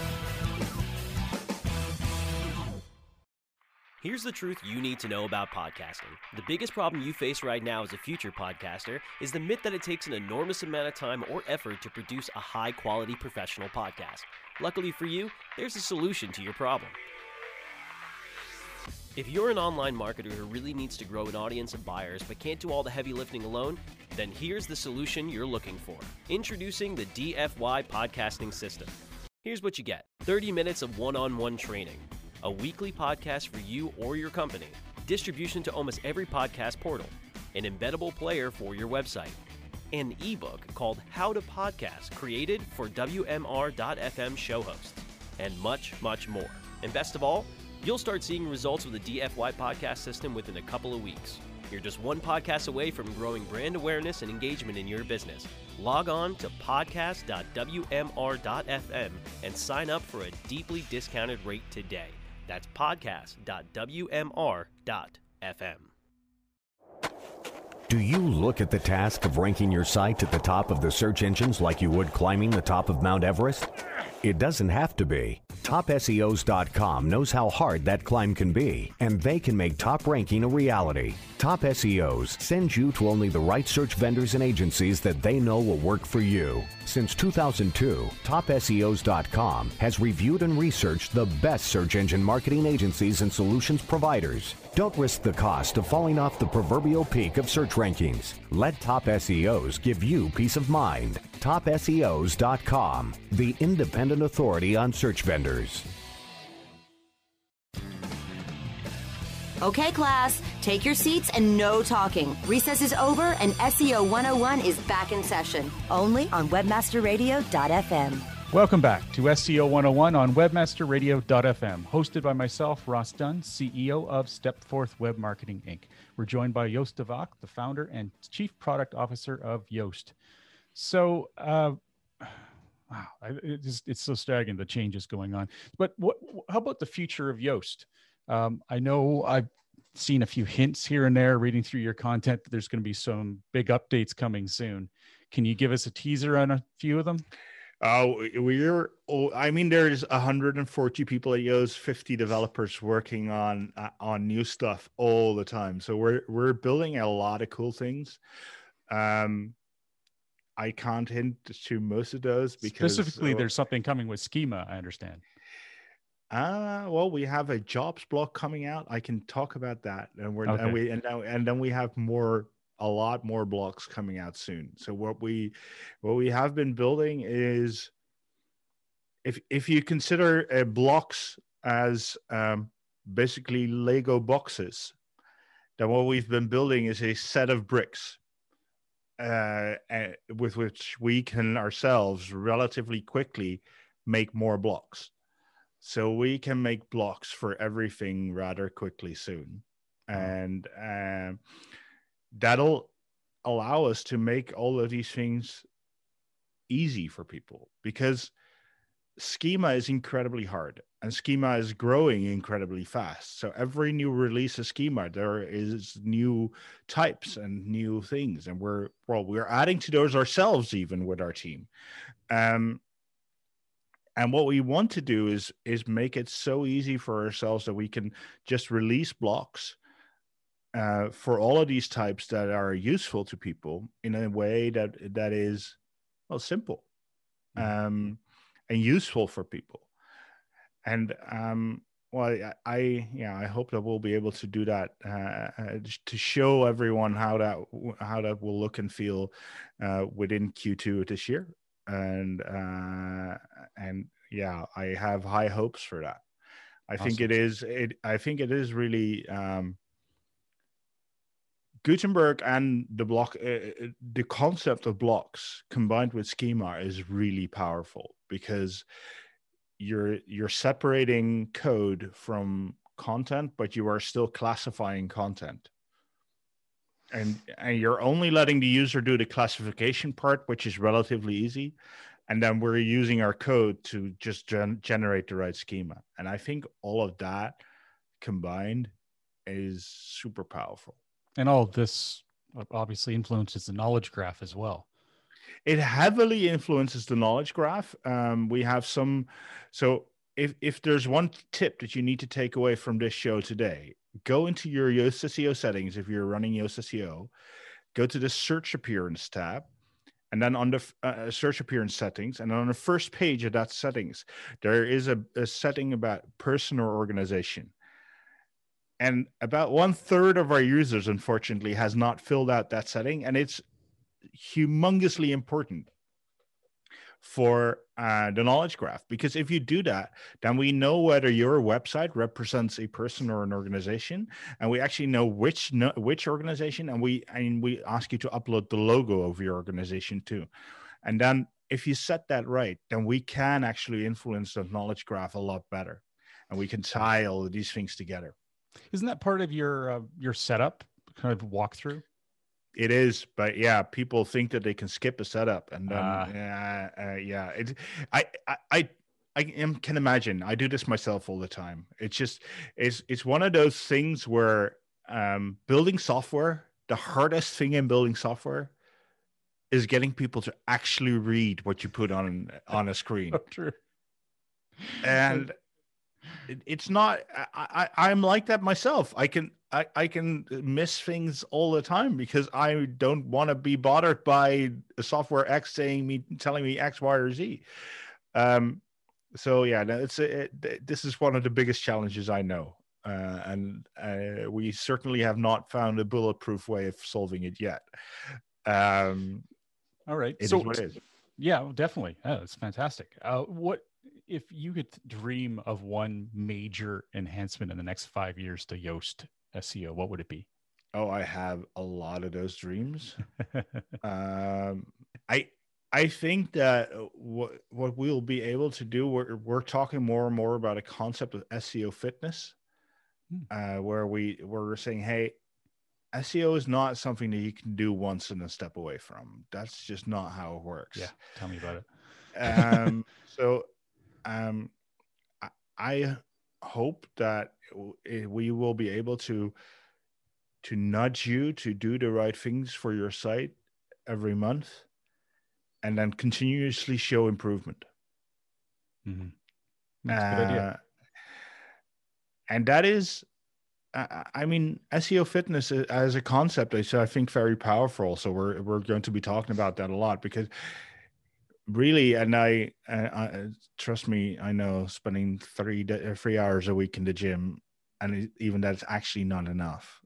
I: Here's the truth you need to know about podcasting. The biggest problem you face right now as a future podcaster is the myth that it takes an enormous amount of time or effort to produce a high-quality professional podcast. Luckily for you, there's a solution to your problem. If you're an online marketer who really needs to grow an audience of buyers but can't do all the heavy lifting alone, then here's the solution you're looking for. Introducing the DFY Podcasting System. Here's what you get. 30 minutes of one-on-one training. A weekly podcast for you or your company, distribution to almost every podcast portal, an embeddable player for your website, an ebook called How to Podcast, created for WMR.FM show hosts, and much, much more. And best of all, you'll start seeing results with the DFY podcast system within a couple of weeks. You're just one podcast away from growing brand awareness and engagement in your business. Log on to podcast.wmr.fm and sign up for a deeply discounted rate today. That's podcast.wmr.fm.
J: Do you look at the task of ranking your site at the top of the search engines like you would climbing the top of Mount Everest? It doesn't have to be. TopSEOs.com knows how hard that climb can be, and they can make top ranking a reality. Top SEOs sends you to only the right search vendors and agencies that they know will work for you. Since 2002, TopSEOs.com has reviewed and researched the best search engine marketing agencies and solutions providers. Don't risk the cost of falling off the proverbial peak of search rankings. Let Top SEOs give you peace of mind. TopSEOs.com, the independent authority on search vendors.
D: Okay, class, take your seats and no talking. Recess is over and SEO 101 is back in session, only on webmasterradio.fm.
E: Welcome back to SEO 101 on webmasterradio.fm, hosted by myself, Ross Dunn, CEO of Stepforth Web Marketing, Inc. We're joined by Joost de Valk, the founder and chief product officer of Yoast. So, wow, it's so staggering, the changes going on. But how about the future of Yoast? I know I've seen a few hints here and there reading through your content that there's going to be some big updates coming soon. Can you give us a teaser on a few of them?
F: There's 140 people at Yoast, 50 developers working on new stuff all the time. So we're building a lot of cool things. I can't hint to most of those because
E: specifically there's something coming with Schema, I understand.
F: Well, we have a jobs block coming out. I can talk about that, and then we have a lot more blocks coming out soon. So what we have been building is, if you consider blocks as basically Lego boxes, then what we've been building is a set of bricks with which we can ourselves relatively quickly make more blocks. So we can make blocks for everything rather quickly soon. And that'll allow us to make all of these things easy for people, because Schema is incredibly hard and Schema is growing incredibly fast. So every new release of Schema, there is new types and new things. And we're adding to those ourselves, even with our team. And what we want to do is make it so easy for ourselves that we can just release blocks for all of these types that are useful to people in a way that is, well, simple and useful for people. And I hope that we'll be able to do that to show everyone how that will look and feel within Q2 of this year. And yeah, I have high hopes for that. I think it is really Gutenberg and the block, the concept of blocks combined with Schema is really powerful, because you're separating code from content, but you are still classifying content. And you're only letting the user do the classification part, which is relatively easy. And then we're using our code to just generate the right schema. And I think all of that combined is super powerful.
E: And all of this obviously influences the knowledge graph as well.
F: It heavily influences the knowledge graph. We have some. So if there's one tip that you need to take away from this show today, go into your Yoast SEO settings. If you're running Yoast SEO, go to the search appearance tab, and then on the search appearance settings, and on the first page of that settings, there is a setting about person or organization. And about 1/3 of our users, unfortunately, has not filled out that setting, and it's humongously important for the knowledge graph, because if you do that, then we know whether your website represents a person or an organization, and we actually know which organization, and we ask you to upload the logo of your organization too. And then if you set that right, then we can actually influence the knowledge graph a lot better, and we can tie all of these things together.
E: Isn't that part of your setup kind of walkthrough?
F: It is, but yeah, people think that they can skip a setup, and then I can imagine. I do this myself all the time. It's just it's one of those things where building software, the hardest thing in building software is getting people to actually read what you put on a screen.
E: Oh, true.
F: And it's not, I'm like that myself. I can miss things all the time because I don't want to be bothered by software X telling me X, Y, or Z. So yeah, this is one of the biggest challenges I know. And we certainly have not found a bulletproof way of solving it yet.
E: All right.
F: It is what it is.
E: Yeah, definitely. Oh, it's fantastic. What if you could dream of one major enhancement in the next 5 years to Yoast SEO? What would it be?
F: Oh, I have a lot of those dreams. I think that what we'll be able to do, we're talking more and more about a concept of SEO fitness, where we're saying, hey, SEO is not something that you can do once and then step away from. That's just not how it works.
E: Yeah, tell me about
F: it. I hope that we will be able to nudge you to do the right things for your site every month, and then continuously show improvement.
E: Mm-hmm. That's a good idea.
F: And that is, I mean, SEO fitness as a concept is, I think, very powerful. So we're going to be talking about that a lot, because really, and I trust me, I know spending 3 hours a week in the gym, and even that's actually not enough.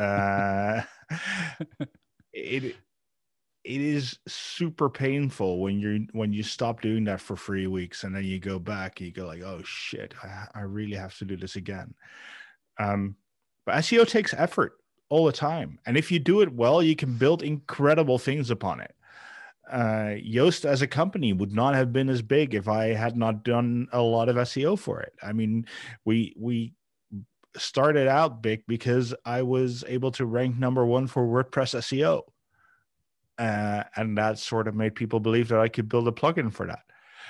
F: It is super painful when you stop doing that for 3 weeks, and then you go back, you go like, oh shit, I really have to do this again. But SEO takes effort all the time, and if you do it well, you can build incredible things upon it. Yoast as a company would not have been as big if I had not done a lot of SEO for it. I mean, we started out big because I was able to rank #1 for WordPress SEO. And that sort of made people believe that I could build a plugin for that.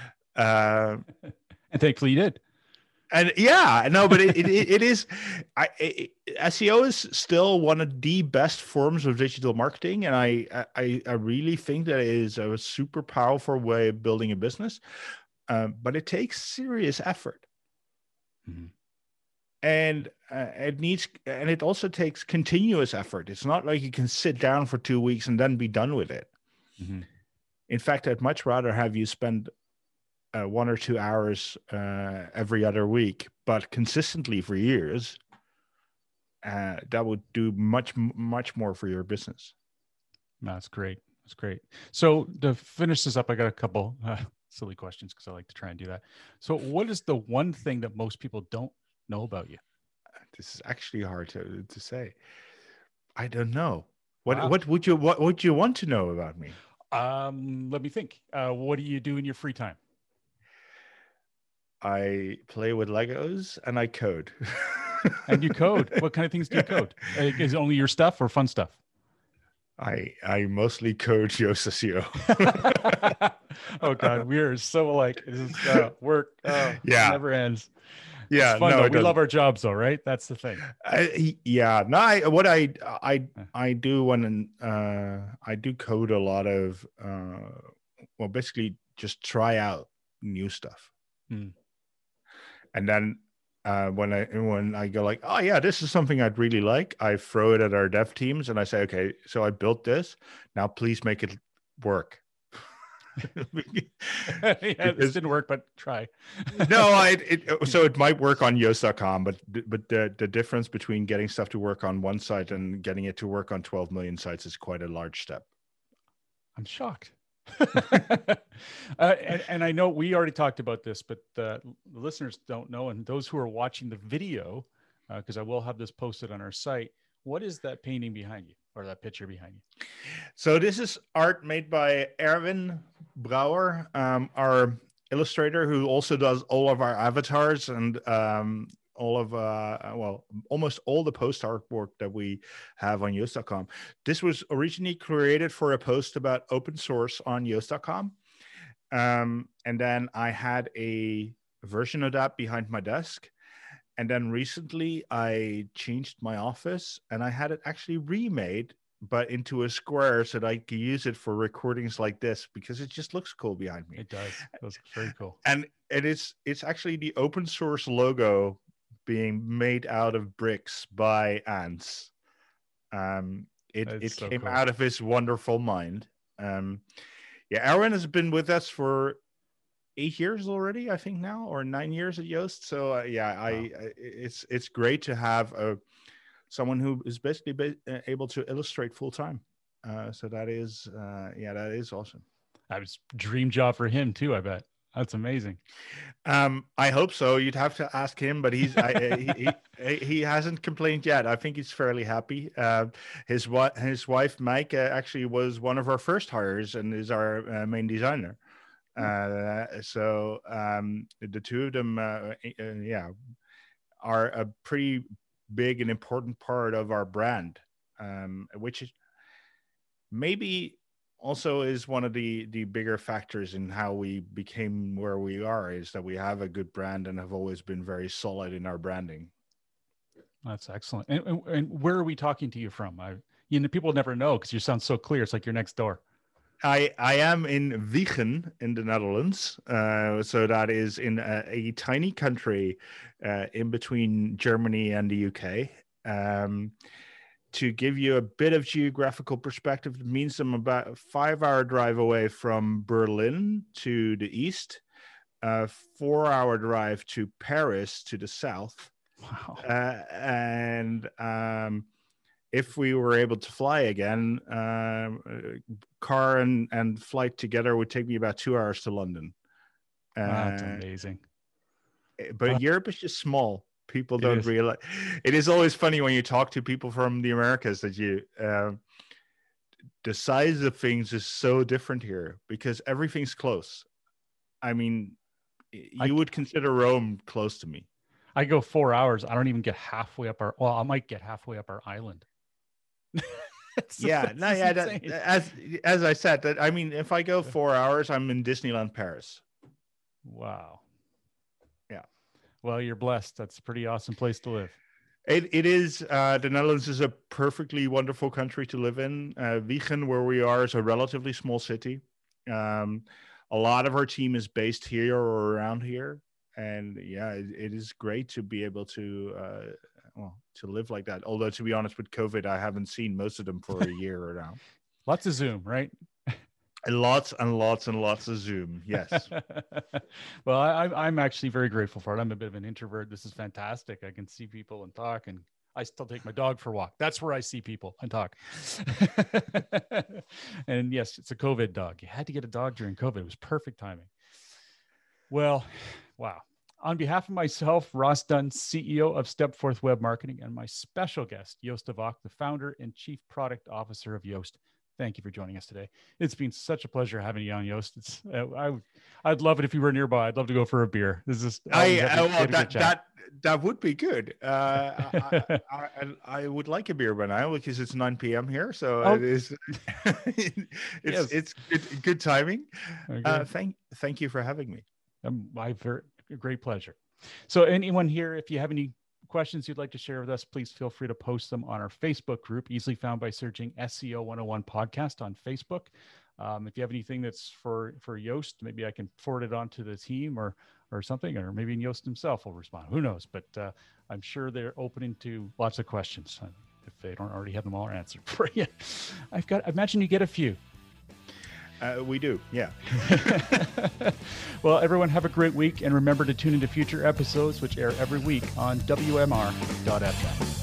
E: And thankfully you did.
F: And yeah, no, but it is, SEO is still one of the best forms of digital marketing. And I really think that it is a super powerful way of building a business. But it takes serious effort.
E: Mm-hmm.
F: And it also takes continuous effort. It's not like you can sit down for 2 weeks and then be done with it.
E: Mm-hmm.
F: In fact, I'd much rather have you spend 1 or 2 hours every other week, but consistently for years. That would do much more for your business.
E: That's great. That's great. So to finish this up, I got a couple silly questions, because I like to try and do that. So what is the one thing that most people don't know about you?
F: This is actually hard to say. I don't know. What
E: Wow.
F: what would you want to know about me?
E: Let me think. What do you do in your free time?
F: I play with Legos and I code.
E: And you code. What kind of things do you code? Is it only your stuff or fun stuff?
F: I mostly code Yoast SEO.
E: Oh God, we are so alike. This is work.
F: Yeah,
E: it never ends.
F: Yeah,
E: it's fun,
F: no,
E: though. We love our jobs, though, right? That's the thing.
F: I do when I do code a lot of basically just try out new stuff. And then when I go like, oh yeah, this is something I'd really like, I throw it at our dev teams and I say, okay, so I built this, now please make it work.
E: This didn't work, but try.
F: No, so it might work on Yoast.com, but the difference between getting stuff to work on one site and getting it to work on 12 million sites is quite a large step.
E: I'm shocked. And I know we already talked about this, but the listeners don't know, and those who are watching the video, because I will have this posted on our site. What is that painting behind you, or that picture behind you?
F: So this is art made by Erwin Brouwer, our illustrator, who also does all of our avatars and all of almost all the post artwork that we have on Yoast.com. This was originally created for a post about open source on Yoast.com, and then I had a version of that behind my desk, And then recently I changed my office and I had it actually remade, but into a square so that I could use it for recordings like this because it just looks cool behind me.
E: It does. It looks very cool.
F: And it's actually the open source logo being made out of bricks by ants. It
E: so
F: came
E: cool.
F: out of his wonderful mind. Erwin has been with us for 8 years already, I think now, or 9 years at Yoast. So it's great to have someone who is basically able to illustrate full time. So that is awesome.
E: That was a dream job for him too, I bet. That's amazing.
F: I hope so. You'd have to ask him, but he hasn't complained yet. I think he's fairly happy. His wife Mike actually was one of our first hires and is our main designer. So the two of them, are a pretty big and important part of our brand, which is maybe also is one of the bigger factors in how we became where we are, is that we have a good brand and have always been very solid in our branding.
E: That's excellent. And where are we talking to you from? People never know because you sound so clear. It's like you're next door.
F: I am in Wijchen in the Netherlands. So that is in a tiny country in between Germany and the UK. To give you a bit of geographical perspective, it means I'm about a 5-hour drive away from Berlin to the east, a 4-hour drive to Paris to the south.
E: Wow.
F: And if we were able to fly again, car and flight together would take me about 2 hours to London.
E: That's amazing.
F: But Europe is just small. People don't realize. It is always funny when you talk to people from the Americas that the size of things is so different here because everything's close. I mean, you would consider Rome close to me.
E: I go 4 hours. I don't even get halfway up I might get halfway up our island.
F: As I said, that I mean, if I go 4 hours, I'm in Disneyland Paris.
E: Wow.
F: Yeah.
E: Well, you're blessed. That's a pretty awesome place to live.
F: It is. The Netherlands is a perfectly wonderful country to live in. Wijchen, where we are, is a relatively small city. A lot of our team is based here or around here. And it is great to be able to live like that. Although, to be honest, with COVID, I haven't seen most of them for a year or now.
E: Lots of Zoom, right?
F: And lots and lots and lots of Zoom. Yes.
E: Well, I'm actually very grateful for it. I'm a bit of an introvert. This is fantastic. I can see people and talk, and I still take my dog for a walk. That's where I see people and talk. And yes, it's a COVID dog. You had to get a dog during COVID. It was perfect timing. Well, wow. On behalf of myself, Ross Dunn, CEO of Stepforth Web Marketing, and my special guest, Joost de Valk, the founder and chief product officer of Yoast, thank you for joining us today. It's been such a pleasure having you on, Joost. I'd love it if you were nearby. I'd love to go for a beer. This is
F: that would be good. I would like a beer by now because it's 9 p.m. here, so it is. It's good timing. Thank you for having me.
E: My great pleasure. So anyone here, if you have any questions you'd like to share with us, please feel free to post them on our Facebook group, easily found by searching SEO 101 Podcast on Facebook. If you have anything that's for Joost, maybe I can forward it on to the team or something, or maybe Joost himself will respond. Who knows? But I'm sure they're opening to lots of questions if they don't already have them all answered for you. I imagine you get a few.
F: We do, yeah.
E: Well, everyone have a great week, and remember to tune into future episodes, which air every week on WMR.fm.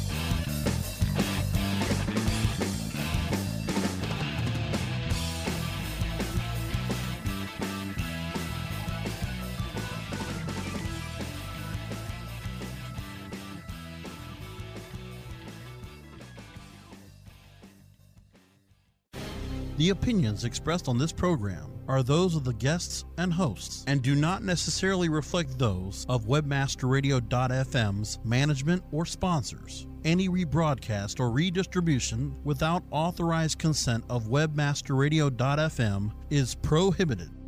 A: The opinions expressed on this program are those of the guests and hosts and do not necessarily reflect those of WebmasterRadio.fm's management or sponsors. Any rebroadcast or redistribution without authorized consent of WebmasterRadio.fm is prohibited.